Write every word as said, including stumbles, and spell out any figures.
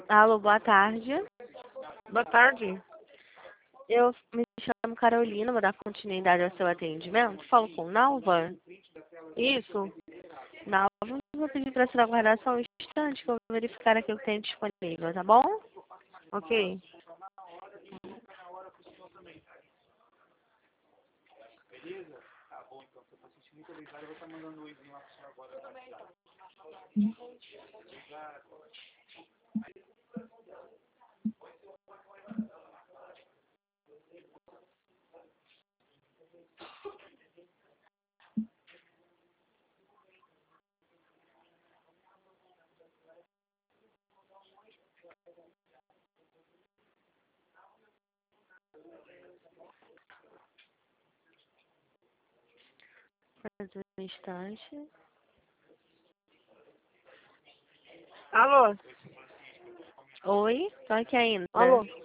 Alô, boa tarde. Boa tarde. Eu me chamo Carolina, vou dar continuidade ao seu atendimento. Falo com Nalva. Isso. Nalva, vou pedir para você aguardar só um instante que eu vou verificar aqui o que tem disponível, tá bom? Ok. Mais um instante. Alô? Oi, tô aqui ainda. Alô?